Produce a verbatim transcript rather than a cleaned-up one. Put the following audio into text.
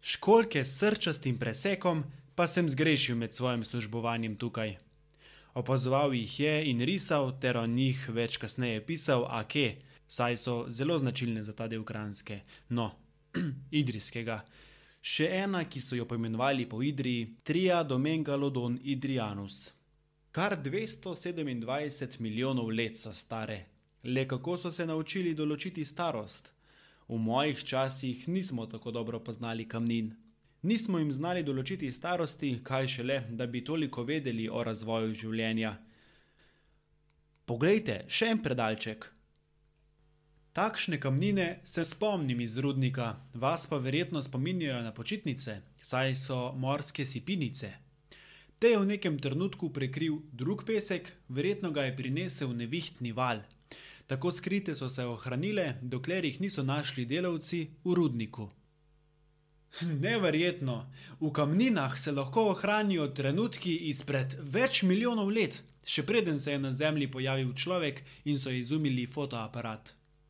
Školjke s srčastim presekom pa sem zgrešil med svojim službovanjem tukaj. Opazoval jih je in risal ter o njih več kasneje pisal, a kje, saj so zelo značilne za ta del Kranjske, no, idrijskega. Še ena, ki so jo poimenovali po Idriji, Tria Domengalodon Idrianus. Kar dvesto sedemindvajset milijonov let so stare. Le kako so se naučili določiti starost? V mojih časih nismo tako dobro poznali kamnin. Nismo jim znali določiti starosti, kaj šele, da bi toliko vedeli o razvoju življenja. Poglejte, še en predalček. Takšne kamnine se spomnim iz rudnika, vas pa verjetno spominjajo na počitnice, saj so morske sipinice. Te je v nekem trenutku prekril drug pesek, verjetno ga je prinesel nevihtni val. Tako skrite so se ohranile, dokler jih niso našli delavci v rudniku. Neverjetno, v kamninah se lahko ohranijo trenutki izpred več milijonov let, še preden se je na Zemlji pojavil človek in so izumili fotoaparat.